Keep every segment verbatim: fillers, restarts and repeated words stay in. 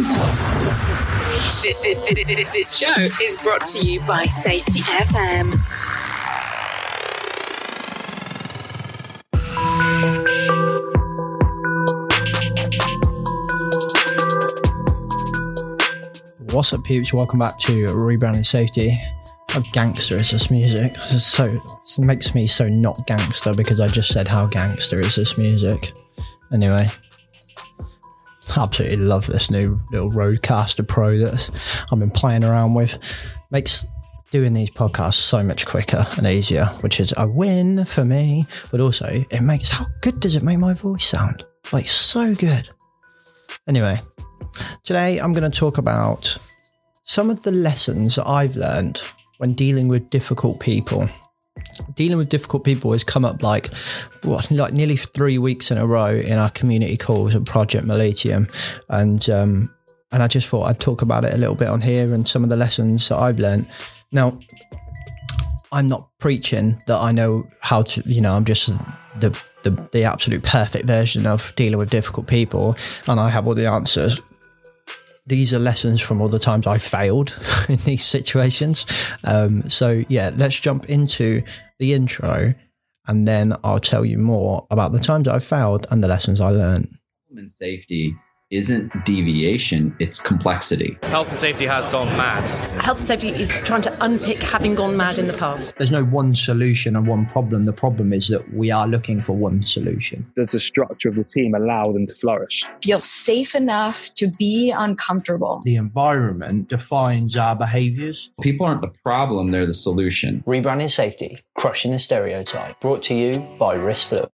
This, this, this, this show is brought to you by Safety F M. What's up, peeps? Welcome back to Rebranding Safety. How gangster is this music? It's so it makes me so not gangster because I just said how gangster is this music. Anyway, absolutely love this new little Rodecaster Pro that I've been playing around with. Makes doing these podcasts so much quicker and easier, which is a win for me. But also, it makes how good does it make my voice sound? Like so good. Anyway, today I'm going to talk about some of the lessons that I've learned when dealing with difficult people. Dealing with difficult people has come up like what, like nearly three weeks in a row in our community calls at Project Millennium, and um, and I just thought I'd talk about it a little bit on here and some of the lessons that I've learned. Now, I'm not preaching that I know how to, you know, I'm just the the the absolute perfect version of dealing with difficult people, and I have all the answers. These are lessons from all the times I failed in these situations. Um, so yeah, let's jump into the intro and then I'll tell you more about the times I failed and the lessons I learned. And safety isn't deviation, it's complexity. Health and safety has gone mad. Health and safety is trying to unpick having gone mad in the past. There's no one solution and one problem. The problem is that we are looking for one solution. Does the structure of the team allow them to flourish? Feel safe enough to be uncomfortable. The environment defines our behaviours. People aren't the problem, they're the solution. Rebranding Safety, crushing the stereotype. Brought to you by Risk Blue.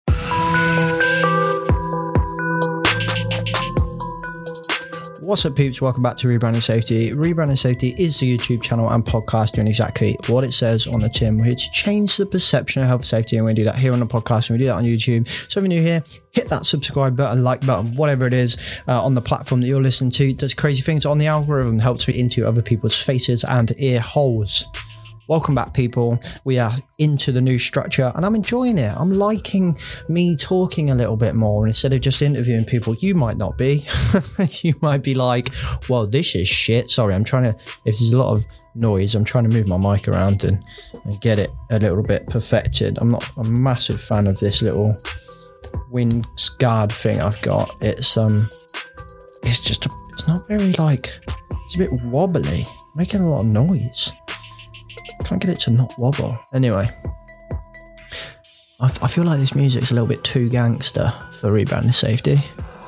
What's up, peeps? Welcome back to Rebranding Safety. Rebranding Safety is the YouTube channel and podcast doing exactly what it says on the tin. We're here to change the perception of health and safety, and we do that here on the podcast, and we do that on YouTube. So if you're new here, hit that subscribe button, like button, whatever it is uh, on the platform that you're listening to. It does crazy things on the algorithm, helps me into other people's faces and ear holes. Welcome back, people. We are into the new structure and I'm enjoying it. I'm liking me talking a little bit more instead of just interviewing people. You might not be. You might be like, well, this is shit. Sorry, I'm trying to, if there's a lot of noise, I'm trying to move my mic around and, and get it a little bit perfected. I'm not a massive fan of this little Winds Guard thing I've got. It's, um, it's just, a, it's not very like, it's a bit wobbly, making a lot of noise. Can't get it to not wobble. Anyway, I, f- I feel like this music's a little bit too gangster for Rebranding Safety.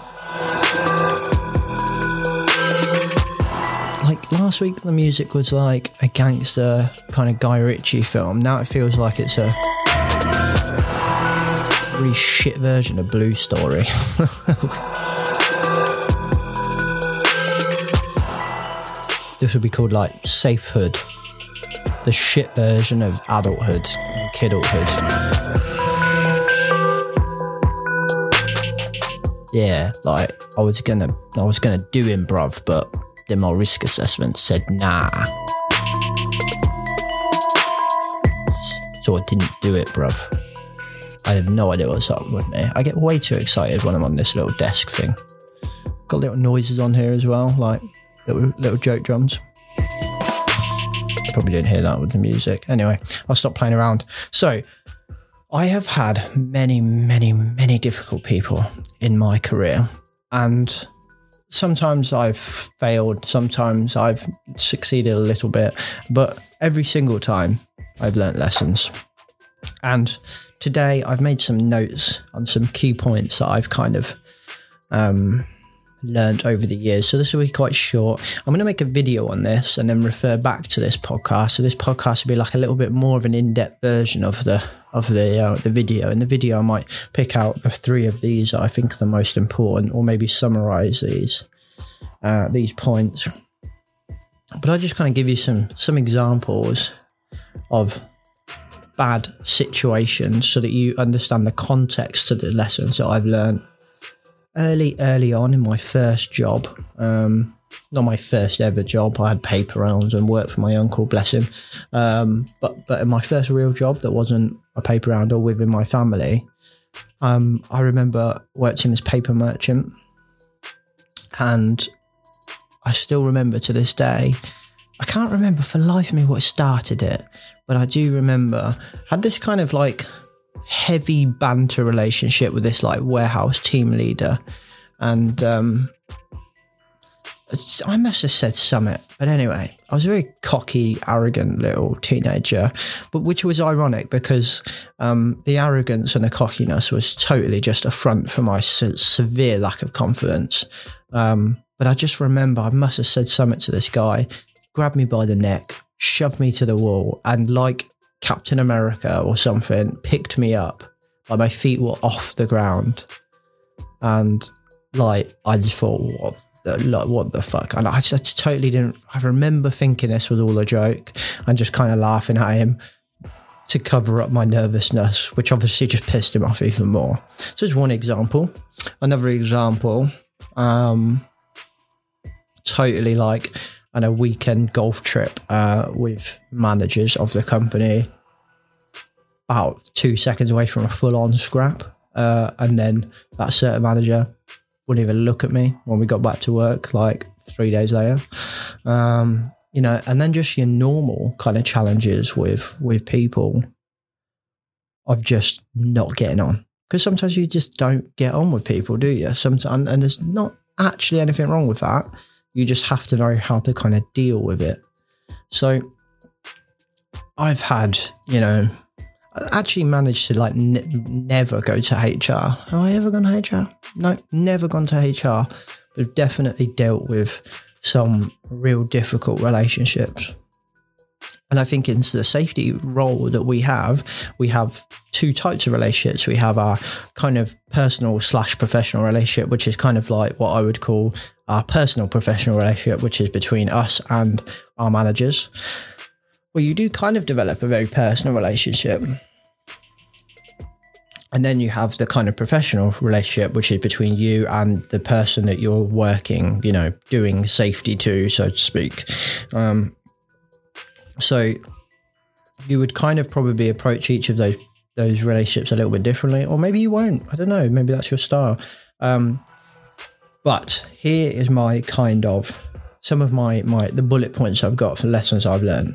Like last week, the music was like a gangster kind of Guy Ritchie film. Now it feels like it's a really shit version of Blue Story. This would be called like Safehood. The shit version of adulthood and kidulthood. Yeah, like I was gonna, I was gonna do him, bruv, but then my risk assessment said nah, so I didn't do it, bruv. I have no idea what's up with me. I get way too excited when I'm on this little desk thing. Got little noises on here as well, like little little joke drums. Probably didn't hear that with the music. Anyway, I'll stop playing around. So I have had many, many, many difficult people in my career, and sometimes I've failed, sometimes I've succeeded a little bit, but every single time I've learnt lessons. And today I've made some notes on some key points that I've kind of um learned over the years. So this will be quite short. I'm going to make a video on this and then refer back to this podcast. So this podcast will be like a little bit more of an in-depth version of the of the uh, the video. In the video, I might pick out the three of these that I think are the most important, or maybe summarize these uh, these points. But I'll just kind of give you some some examples of bad situations so that you understand the context to the lessons that I've learned. Early, early on in my first job, um, not my first ever job, I had paper rounds and worked for my uncle, bless him. Um, but, but in my first real job that wasn't a paper round or within my family, um, I remember working as paper merchant, and I still remember to this day. I can't remember for the life of me what started it, but I do remember had this kind of like heavy banter relationship with this like warehouse team leader, and um, I must have said something, but anyway, I was a very cocky, arrogant little teenager, but which was ironic because um, the arrogance and the cockiness was totally just a front for my se- severe lack of confidence. Um, but I just remember I must have said something to this guy, grabbed me by the neck, shoved me to the wall, and like Captain America or something, picked me up. Like my feet were off the ground, and like I just thought, what? Like, what the fuck? And I just totally didn't. I remember thinking this was all a joke and just kind of laughing at him to cover up my nervousness, which obviously just pissed him off even more. So it's one example. Another example, um, totally like on a weekend golf trip uh, with managers of the company, about two seconds away from a full-on scrap, uh, and then that certain manager wouldn't even look at me when we got back to work like three days later. Um, you know, and then just your normal kind of challenges with with people of just not getting on. Because sometimes you just don't get on with people, do you? Sometimes, and there's not actually anything wrong with that. You just have to know how to kind of deal with it. So I've had, you know, I actually managed to like n- never go to H R. Have I ever gone to H R? No, never gone to H R. But I've definitely dealt with some real difficult relationships. And I think in the safety role that we have, we have two types of relationships. We have our kind of personal slash professional relationship, which is kind of like what I would call our personal professional relationship, which is between us and our managers. Well, you do kind of develop a very personal relationship. And then you have the kind of professional relationship, which is between you and the person that you're working, you know, doing safety to, so to speak. Um, so you would kind of probably approach each of those those relationships a little bit differently, or maybe you won't. I don't know. Maybe that's your style. Um, but here is my kind of some of my my the bullet points I've got for lessons I've learned.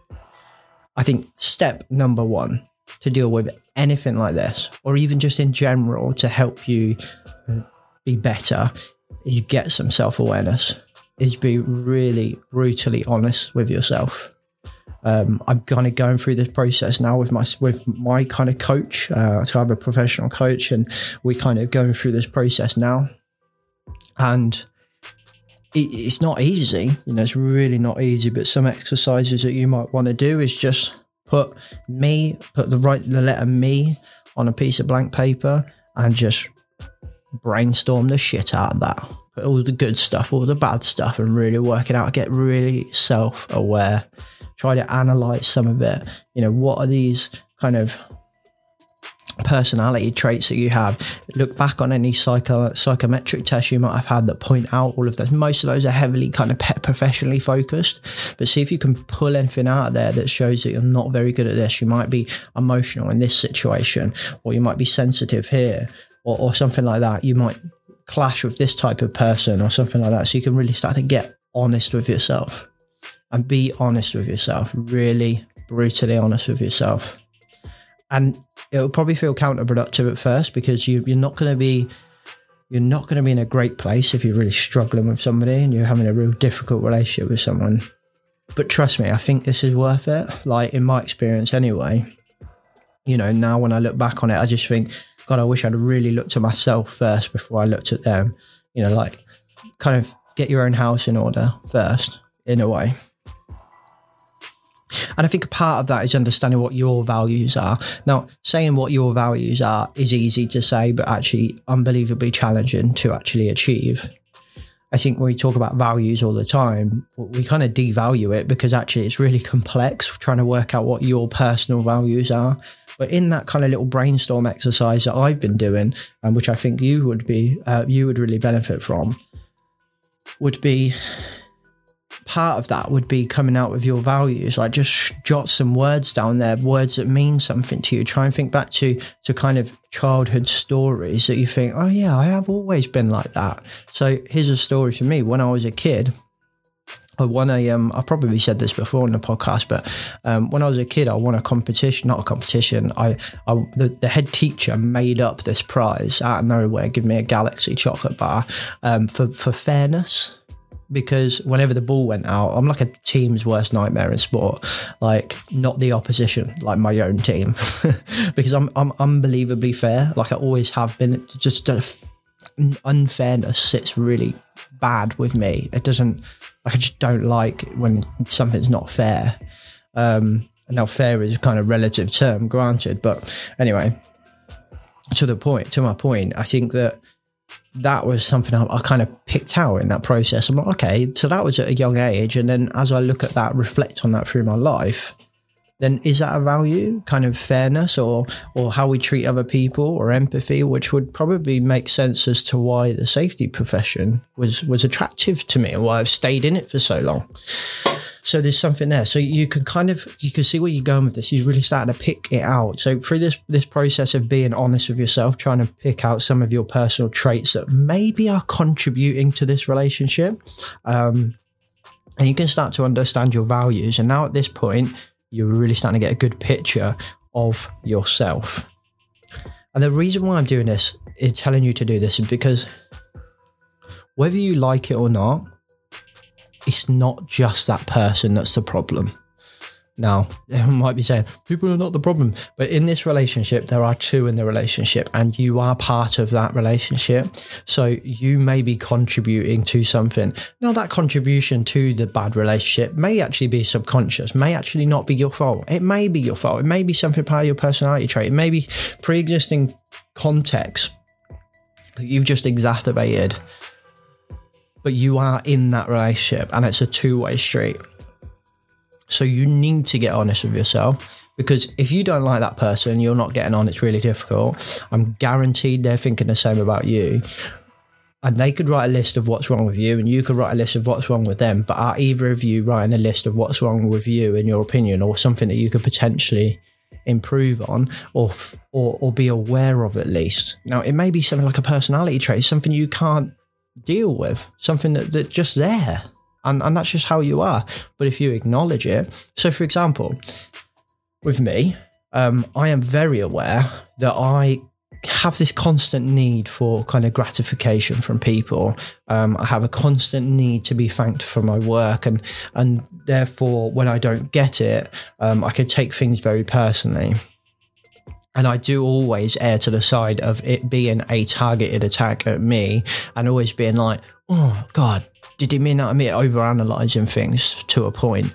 I think step number one to deal with anything like this, or even just in general to help you be better, is get some self-awareness, is be really brutally honest with yourself. Um, I'm kind of going through this process now with my with my kind of coach. Uh, so I have a professional coach, and we're kind of going through this process now. And it, it's not easy, you know, it's really not easy. But some exercises that you might want to do is just put me, put the right the letter me on a piece of blank paper, and just brainstorm the shit out of that. Put all the good stuff, all the bad stuff, and really work it out. Get really self-aware. Try to analyze some of it. You know, what are these kind of personality traits that you have? Look back on any psycho psychometric tests you might have had that point out all of those. Most of those are heavily kind of pet professionally focused, but see if you can pull anything out of there that shows that you're not very good at this. You might be emotional in this situation, or you might be sensitive here, or, or something like that. You might clash with this type of person or something like that. So you can really start to get honest with yourself. And be honest with yourself, really brutally honest with yourself. And it'll probably feel counterproductive at first, because you, you're not going to be you're not going to be in a great place if you're really struggling with somebody and you're having a real difficult relationship with someone. But trust me, I think this is worth it. Like in my experience anyway, you know, now when I look back on it, I just think, God, I wish I'd really looked at myself first before I looked at them. You know, like kind of get your own house in order first, in a way. And I think a part of that is understanding what your values are. Now, saying what your values are is easy to say, but actually unbelievably challenging to actually achieve. I think when we talk about values all the time, we kind of devalue it, because actually it's really complex trying to work out what your personal values are. But in that kind of little brainstorm exercise that I've been doing, and which I think you would be, uh, you would really benefit from, would be... part of that would be coming out with your values. Like just jot some words down there, words that mean something to you. Try and think back to to kind of childhood stories that you think, oh yeah, I have always been like that. So here's a story for me. When I was a kid, I won a, um, I've probably said this before in the podcast, but um, when I was a kid, I won a competition, not a competition. I, I the, the head teacher made up this prize out of nowhere, give me a Galaxy chocolate bar um, for, for fairness. Because whenever the ball went out, I'm like a team's worst nightmare in sport, like not the opposition, like my own team, because I'm I'm unbelievably fair. Like I always have been. Just uh, unfairness sits really bad with me. It doesn't. Like I just don't like when something's not fair. Um, now fair is a kind of relative term, granted, but anyway, to the point, to my point, I think that. That was something I, I kind of picked out in that process. I'm like, okay, so that was at a young age. And then as I look at that, reflect on that through my life, then is that a value, kind of fairness or or how we treat other people or empathy, which would probably make sense as to why the safety profession was, was attractive to me and why I've stayed in it for so long. So there's something there. So you can kind of, you can see where you're going with this. You're really starting to pick it out. So through this, this process of being honest with yourself, trying to pick out some of your personal traits that maybe are contributing to this relationship. Um, and you can start to understand your values. And now at this point, you're really starting to get a good picture of yourself. And the reason why I'm doing this, is telling you to do this, is because whether you like it or not, it's not just that person that's the problem. Now, you might be saying, people are not the problem. But in this relationship, there are two in the relationship and you are part of that relationship. So you may be contributing to something. Now, that contribution to the bad relationship may actually be subconscious, may actually not be your fault. It may be your fault. It may be something part of your personality trait. It may be pre-existing context that you've just exacerbated. But you are in that relationship and it's a two-way street. So you need to get honest with yourself, because if you don't like that person, you're not getting on, it's really difficult. I'm guaranteed they're thinking the same about you. And they could write a list of what's wrong with you and you could write a list of what's wrong with them. But are either of you writing a list of what's wrong with you in your opinion, or something that you could potentially improve on or, or, or be aware of at least? Now, it may be something like a personality trait, something you can't deal with, something that, that's just there and, and that's just how you are. But if you acknowledge it, so for example, with me, um, I am very aware that I have this constant need for kind of gratification from people. Um, I have a constant need to be thanked for my work, and and therefore when I don't get it, um, I can take things very personally. And I do always err to the side of it being a targeted attack at me and always being like, oh, God, did he mean that at me? Overanalyzing things to a point.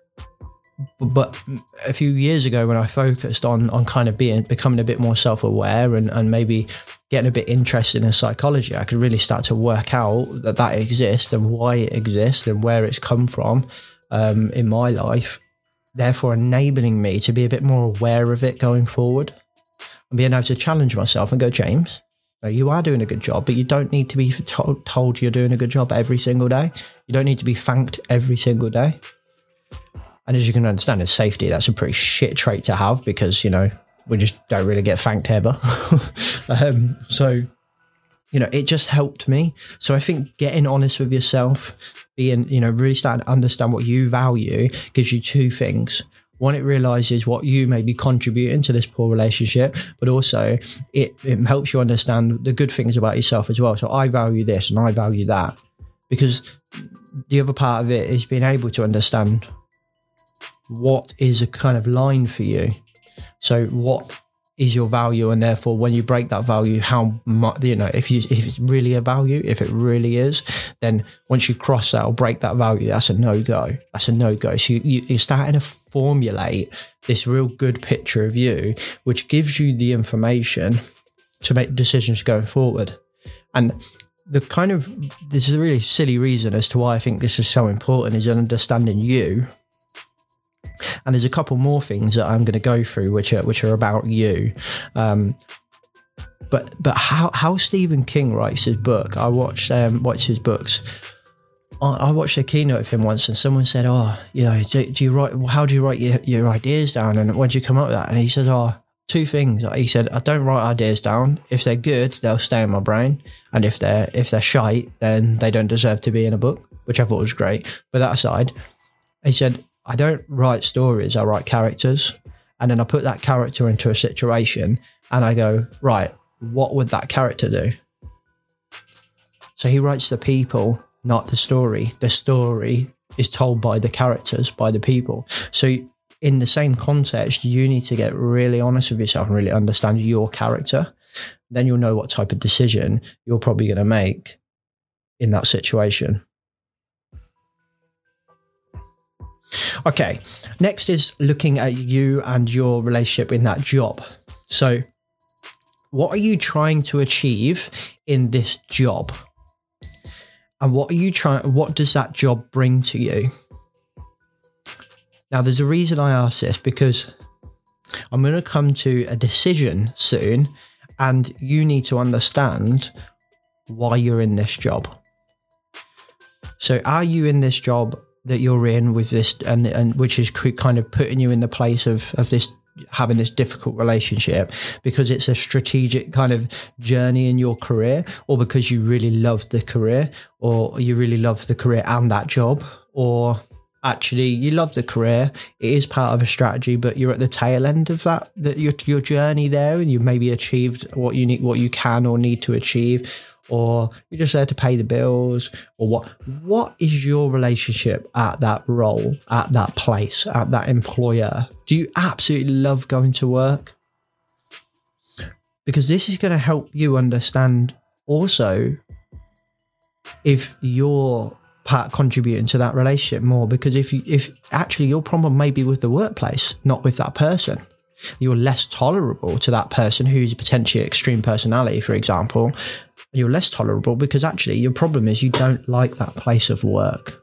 But a few years ago when I focused on on kind of being becoming a bit more self-aware and, and maybe getting a bit interested in psychology, I could really start to work out that that exists and why it exists and where it's come from um, in my life, therefore enabling me to be a bit more aware of it going forward. And being able to challenge myself and go, James, you are doing a good job, but you don't need to be told, told you're doing a good job every single day. You don't need to be thanked every single day. And as you can understand, in safety, that's a pretty shit trait to have because, you know, we just don't really get thanked ever. um, so, you know, it just helped me. So I think getting honest with yourself, being, you know, really starting to understand what you value gives you two things. One, it realizes what you may be contributing to this poor relationship, but also it, it helps you understand the good things about yourself as well. So I value this and I value that, because the other part of it is being able to understand what is a kind of line for you. So what is your value, and therefore when you break that value, how much, you know, if you if it's really a value, if it really is, then once you cross that or break that value, that's a no-go. That's a no-go. So you, you, you're starting to formulate this real good picture of you, which gives you the information to make decisions going forward. And the kind of, this is a really silly reason as to why I think this is so important, is understanding you. And there's a couple more things that I'm going to go through, which are which are about you. Um, but but how how Stephen King writes his book. I watched um, watched his books. I, I watched a keynote of him once, and someone said, "Oh, you know, do, do you write? How do you write your, your ideas down? And when do you come up with that?" And he said, "Oh, two things." He said, "I don't write ideas down. If they're good, they'll stay in my brain, and if they're if they're shite, then they don't deserve to be in a book." which I thought was great. But that aside, he said, I don't write stories, I write characters. And then I put that character into a situation and I go, right, what would that character do? So he writes the people, not the story. The story is told by the characters, by the people. So in the same context, you need to get really honest with yourself and really understand your character. Then you'll know what type of decision you're probably going to make in that situation. Okay, next is looking at you and your relationship in that job. So what are you trying to achieve in this job? And what are you trying, what does that job bring to you? Now, there's a reason I ask this, because I'm going to come to a decision soon, and you need to understand why you're in this job. So are you in this job that you're in with this, and, and which is kind of putting you in the place of, of this, having this difficult relationship because it's a strategic kind of journey in your career, or because you really love the career, or you really love the career and that job, or actually you love the career, it is part of a strategy, but you're at the tail end of that, that your, your journey there, and you've maybe achieved what you need, what you can or need to achieve, or you're just there to pay the bills, or what what is your relationship at that role, at that place, at that employer? Do you absolutely love going to work? Because this is going to help you understand also if you're part contributing to that relationship more, because if you if actually your problem may be with the workplace, not with that person. You're less tolerable to that person who's potentially extreme personality, for example. You're less tolerable because actually your problem is you don't like that place of work.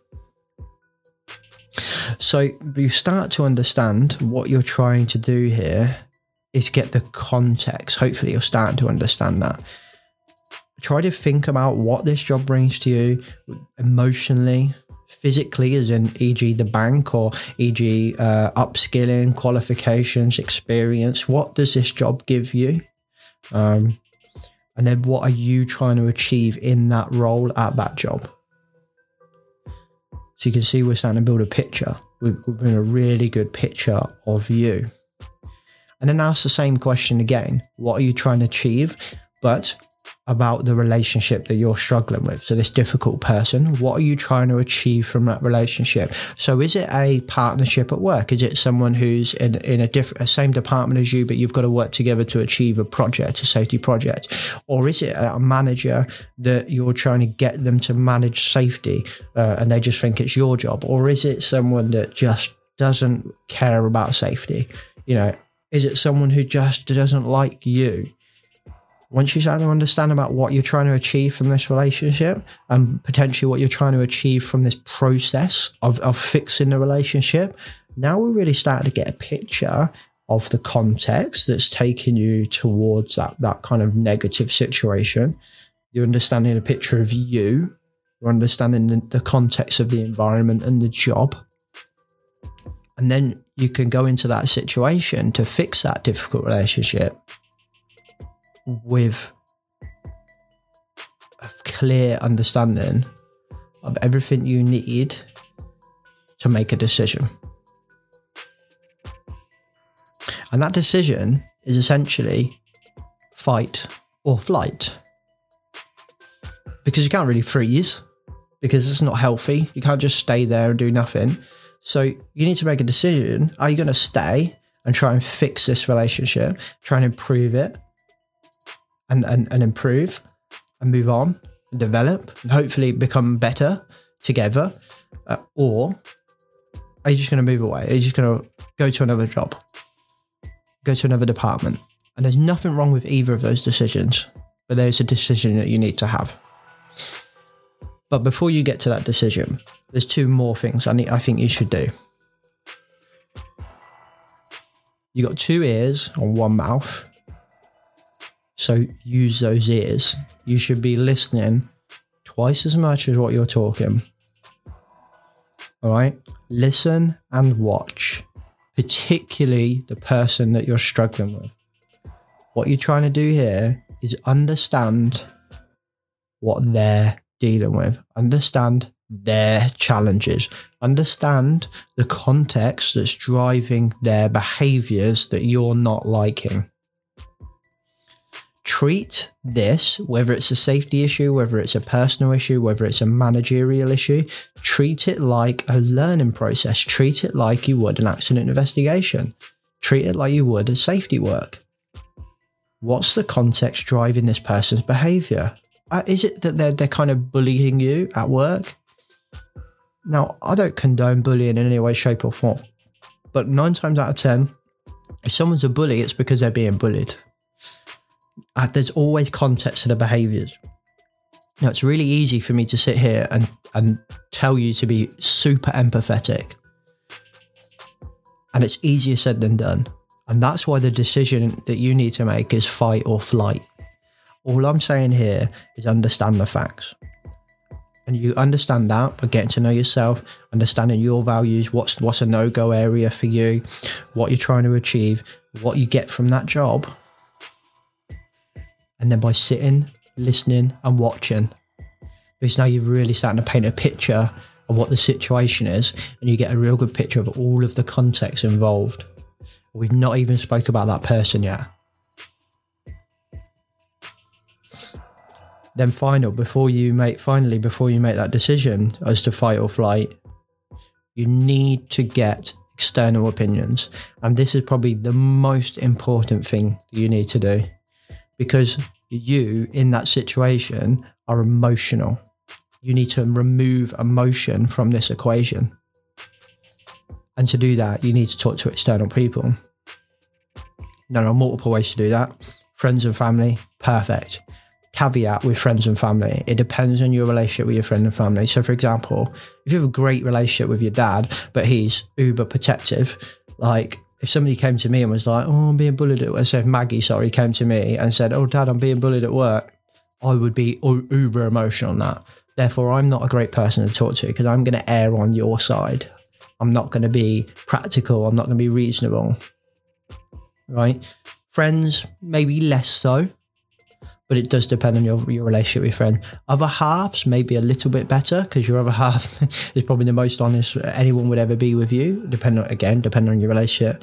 So you start to understand what you're trying to do here is get the context. Hopefully you're starting to understand that. Try to think about what this job brings to you emotionally, physically, as in for example the bank, or for example uh, upskilling, qualifications, experience. What does this job give you? Um, and then what are you trying to achieve in that role at that job? So you can see we're starting to build a picture. We've, we've been a really good picture of you. And then ask the same question again. What are you trying to achieve? But about the relationship that you're struggling with. So this difficult person, what are you trying to achieve from that relationship? So is it a partnership at work? Is it someone who's in, in a different, a same department as you, but you've got to work together to achieve a project, a safety project? Or is it a manager that you're trying to get them to manage safety uh, and they just think it's your job? Or is it someone that just doesn't care about safety? You know, is it someone who just doesn't like you? Once you start to understand about what you're trying to achieve from this relationship, and potentially what you're trying to achieve from this process of, of fixing the relationship, now we're really starting to get a picture of the context that's taking you towards that, that kind of negative situation. You're understanding a picture of you. You're understanding the, the context of the environment and the job. And then you can go into that situation to fix that difficult relationship with a clear understanding of everything you need to make a decision. And that decision is essentially fight or flight. Because you can't really freeze, because it's not healthy. You can't just stay there and do nothing. So you need to make a decision. Are you going to stay and try and fix this relationship, try and improve it, and, and, and improve and move on and develop and hopefully become better together? Uh, or are you just going to move away? Are you just going to go to another job, go to another department? And there's nothing wrong with either of those decisions, but there's a decision that you need to have. But before you get to that decision, there's two more things I need, I think you should do. You got two ears and one mouth. So use those ears. You should be listening twice as much as what you're talking. All right? Listen and watch, particularly the person that you're struggling with. What you're trying to do here is understand what they're dealing with. Understand their challenges. Understand the context that's driving their behaviors that you're not liking. Treat this, whether it's a safety issue, whether it's a personal issue, whether it's a managerial issue, treat it like a learning process. Treat it like you would an accident investigation. Treat it like you would a safety work. What's the context driving this person's behavior? Uh, is it that they're, they're kind of bullying you at work? Now, I don't condone bullying in any way, shape or form. But nine times out of ten, if someone's a bully, it's because they're being bullied. Uh, there's always context to the behaviours. Now, it's really easy for me to sit here and, and tell you to be super empathetic. And it's easier said than done. And that's why the decision that you need to make is fight or flight. All I'm saying here is understand the facts. And you understand that by getting to know yourself, understanding your values, what's what's a no-go area for you, what you're trying to achieve, what you get from that job. And then by sitting, listening and watching, because now you're really starting to paint a picture of what the situation is, and you get a real good picture of all of the context involved. We've not even spoke about that person yet. Then final, before you make, finally, before you make that decision as to fight or flight, you need to get external opinions. And this is probably the most important thing that you need to do, because you in that situation are emotional. You need to remove emotion from this equation. And to do that, you need to talk to external people. There are multiple ways to do that. Friends and family, perfect. Caveat with friends and family, it depends on your relationship with your friend and family. So for example, if you have a great relationship with your dad, but he's uber protective, like if somebody came to me and was like, oh, I'm being bullied at work. So if Maggie, sorry, came to me and said, oh, Dad, I'm being bullied at work, I would be uber emotional on that. Therefore, I'm not a great person to talk to because I'm going to err on your side. I'm not going to be practical. I'm not going to be reasonable. Right? Friends, maybe less so. But it does depend on your, your relationship with your friend. Other halves may be a little bit better because your other half is probably the most honest anyone would ever be with you, depending on, again, depending on your relationship.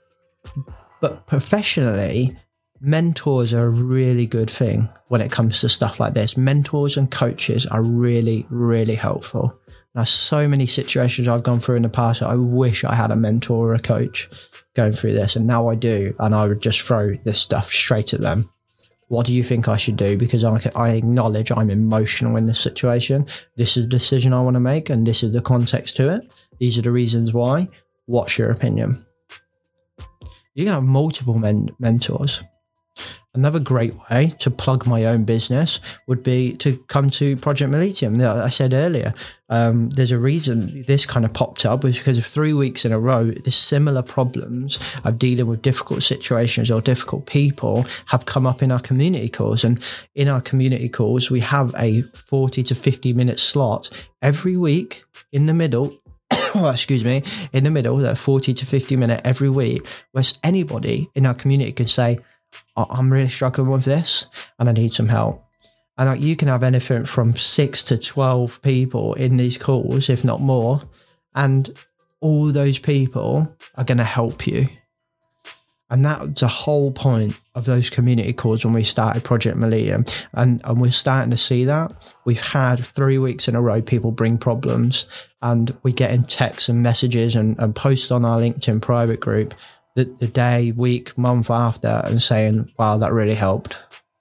But professionally, mentors are a really good thing when it comes to stuff like this. Mentors and coaches are really, really helpful. Now, so many situations I've gone through in the past, I wish I had a mentor or a coach going through this, and now I do, and I would just throw this stuff straight at them. What do you think I should do? Because I, I acknowledge I'm emotional in this situation. This is the decision I want to make, and this is the context to it. These are the reasons why. What's your opinion? You can have multiple men- mentors. Another great way to plug my own business would be to come to Project Millennium. I said earlier, um, there's a reason this kind of popped up was because of three weeks in a row, the similar problems of dealing with difficult situations or difficult people have come up in our community calls. And in our community calls, we have a forty to fifty minute slot every week in the middle. Oh, excuse me, in the middle, that forty to fifty minute every week, where anybody in our community can say, I'm really struggling with this and I need some help. And like, you can have anything from six to twelve people in these calls, if not more. And all those people are going to help you. And that's the whole point of those community calls when we started Project Millennium. And, and we're starting to see that. We've had three weeks in a row, people bring problems, and we get in texts and messages and, and posts on our LinkedIn private group The, the day, week, month after, and saying, wow, that really helped.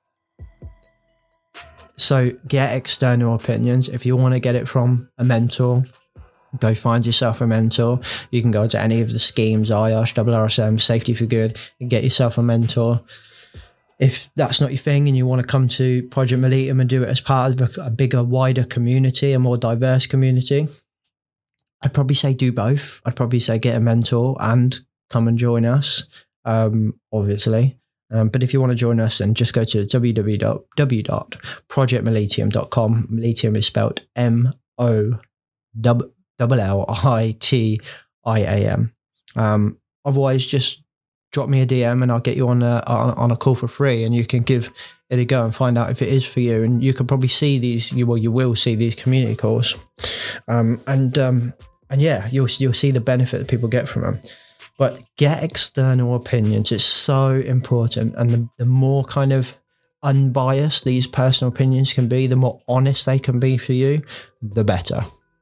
So get external opinions. If you want to get it from a mentor, go find yourself a mentor. You can go to any of the schemes, I A R S, R R S M, Safety for Good, and get yourself a mentor. If that's not your thing and you want to come to Project Millennium and do it as part of a, a bigger, wider community, a more diverse community, I'd probably say do both. I'd probably say get a mentor and come and join us, um, obviously. Um, but if you want to join us, then just go to w w w dot project millennium dot com. Millennium is spelled M O L L I T I A M. Um, otherwise, just drop me a D M and I'll get you on a, on, on a call for free, and you can give it a go and find out if it is for you. And you can probably see these, you well, you will see these community calls. Um, and, um, and yeah, you'll, you'll see the benefit that people get from them. But get external opinions. It's so important. And the, the more kind of unbiased these personal opinions can be, the more honest they can be for you, the better.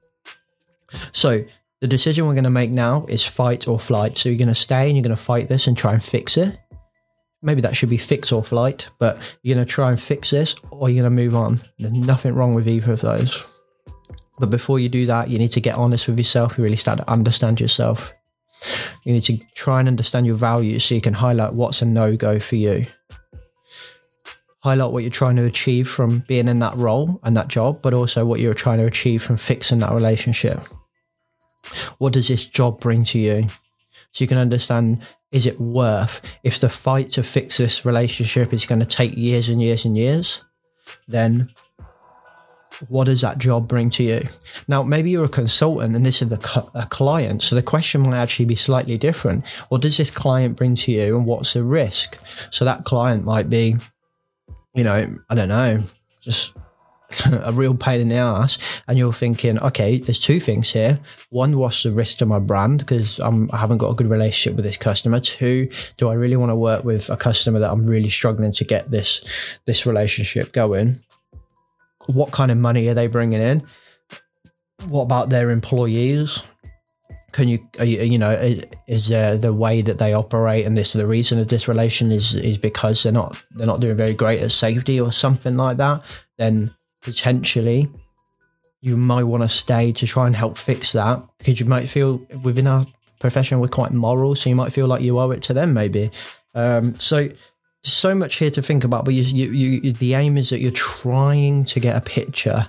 So the decision we're going to make now is fight or flight. So you're going to stay and you're going to fight this and try and fix it. Maybe that should be fix or flight, but you're going to try and fix this or you're going to move on. There's nothing wrong with either of those. But before you do that, you need to get honest with yourself. You really start to understand yourself. You need to try and understand your values so you can highlight what's a no-go for you. Highlight what you're trying to achieve from being in that role and that job, but also what you're trying to achieve from fixing that relationship. What does this job bring to you? So you can understand, is it worth, if the fight to fix this relationship is going to take years and years and years, then what does that job bring to you? Now, maybe you're a consultant and this is a, a client, so the question might actually be slightly different. What does this client bring to you and what's the risk? So that client might be, you know, I don't know, just a real pain in the ass, and you're thinking, okay, there's two things here. One, what's the risk to my brand because I'm, I haven't got a good relationship with this customer. Two, do I really want to work with a customer that I'm really struggling to get this this relationship going? What kind of money are they bringing in? What about their employees? Can you, are you, you know, is, is there the way that they operate, and this the reason of this relation is is because they're not they're not doing very great at safety or something like that? Then potentially you might want to stay to try and help fix that, because you might feel within our profession we're quite moral, so you might feel like you owe it to them maybe. Um, so so much here to think about, but you, you, you, the aim is that you're trying to get a picture.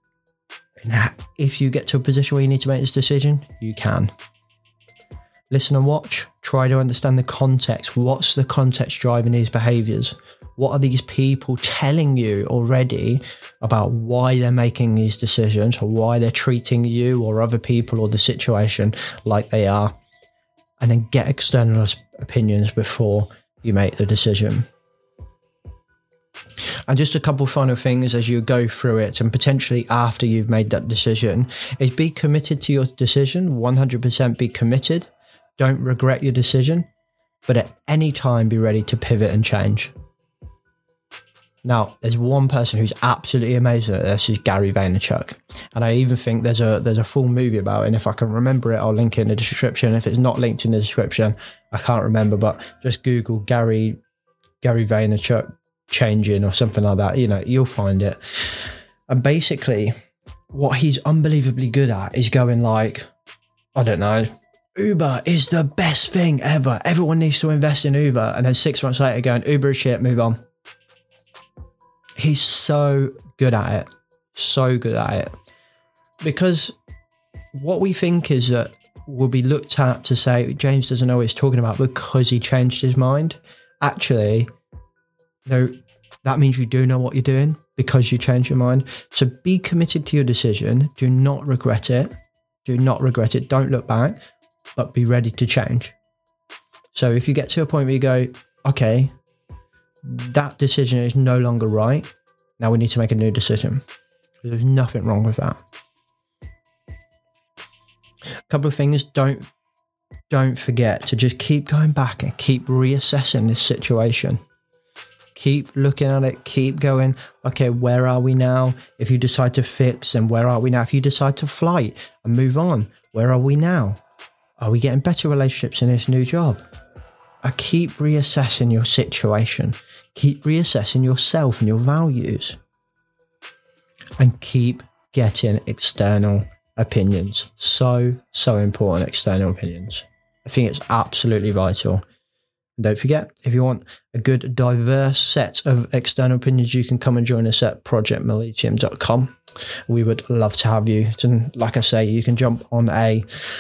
And if you get to a position where you need to make this decision, you can. Listen and watch. Try to understand the context. What's the context driving these behaviors? What are these people telling you already about why they're making these decisions, or why they're treating you or other people or the situation like they are? And then get external opinions before you make the decision. And just a couple final things as you go through it, and potentially after you've made that decision, is be committed to your decision. one hundred percent be committed. Don't regret your decision, but at any time be ready to pivot and change. Now, there's one person who's absolutely amazing at this, is Gary Vaynerchuk. And I even think there's a there's a full movie about it. And if I can remember it, I'll link it in the description. If it's not linked in the description, I can't remember, but just Google Gary Gary Vaynerchuk changing or something like that. You know, you'll find it. And basically, what he's unbelievably good at is going like, I don't know, Uber is the best thing ever. Everyone needs to invest in Uber. And then six months later going, Uber is shit, move on. He's so good at it. So good at it. Because what we think is that we'll be looked at to say, James doesn't know what he's talking about because he changed his mind. Actually, no, that means you do know what you're doing because you changed your mind. So be committed to your decision. Do not regret it. Do not regret it. Don't look back, but be ready to change. So if you get to a point where you go, okay, that decision is no longer right, now we need to make a new decision. There's nothing wrong with that. A couple of things, don't don't forget to just keep going back and keep reassessing this situation. Keep looking at it, keep going, okay, where are we now? If you decide to fix, then where are we now? If you decide to flight and move on, where are we now? Are we getting better relationships in this new job? I keep reassessing your situation. Keep reassessing yourself and your values. And keep getting external opinions. So, so important, external opinions. I think it's absolutely vital. And don't forget, if you want a good, diverse set of external opinions, you can come and join us at project millennium dot com. We would love to have you. And like I say, you can jump on a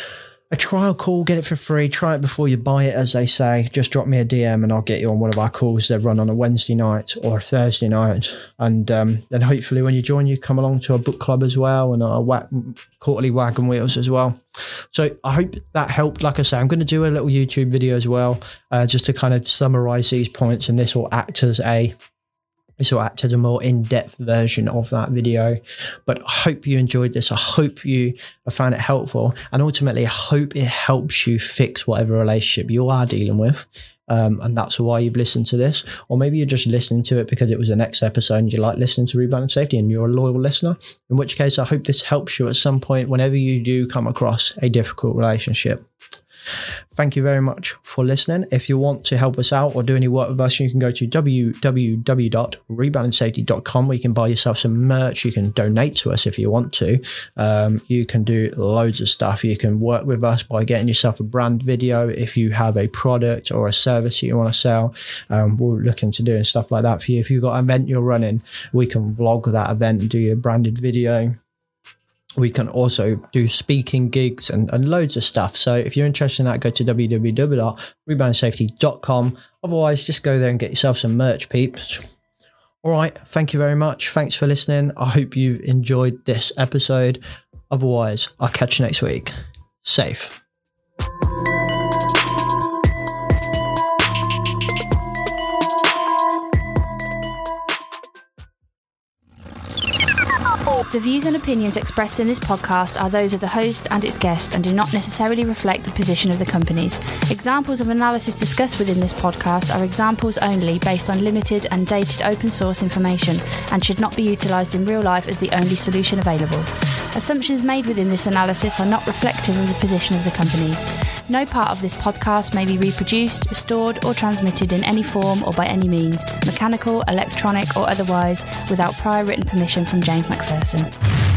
a trial call, get it for free, try it before you buy it, as they say. Just drop me a D M and I'll get you on one of our calls. They run on a Wednesday night or a Thursday night. And um, then hopefully when you join, you come along to a book club as well, and a whack, quarterly Wagon Wheels as well. So I hope that helped. Like I say, I'm going to do a little YouTube video as well, uh, just to kind of summarize these points, and this will act as a This will act as a more in-depth version of that video. But I hope you enjoyed this. I hope you found it helpful. And ultimately, I hope it helps you fix whatever relationship you are dealing with. Um, and that's why you've listened to this. Or maybe you're just listening to it because it was the next episode and you like listening to Rebound and Safety and you're a loyal listener. In which case, I hope this helps you at some point whenever you do come across a difficult relationship. Thank you very much for listening. If you want to help us out or do any work with us, you can go to w w w dot rebound and safety dot com, where you can buy yourself some merch. You can donate to us if you want to. Um, you can do loads of stuff. You can work with us by getting yourself a brand video. If you have a product or a service that you want to sell, um, we're looking to doing stuff like that for you. If you've got an event you're running, we can vlog that event and do your branded video. We can also do speaking gigs and, and loads of stuff. So if you're interested in that, go to w w w dot rebound and safety dot com. Otherwise, just go there and get yourself some merch, peeps. All right. Thank you very much. Thanks for listening. I hope you've enjoyed this episode. Otherwise, I'll catch you next week. Safe. The views and opinions expressed in this podcast are those of the host and its guests and do not necessarily reflect the position of the companies. Examples of analysis discussed within this podcast are examples only based on limited and dated open source information and should not be utilised in real life as the only solution available. Assumptions made within this analysis are not reflective of the position of the companies. No part of this podcast may be reproduced, stored or transmitted in any form or by any means, mechanical, electronic or otherwise, without prior written permission from James Macpherson.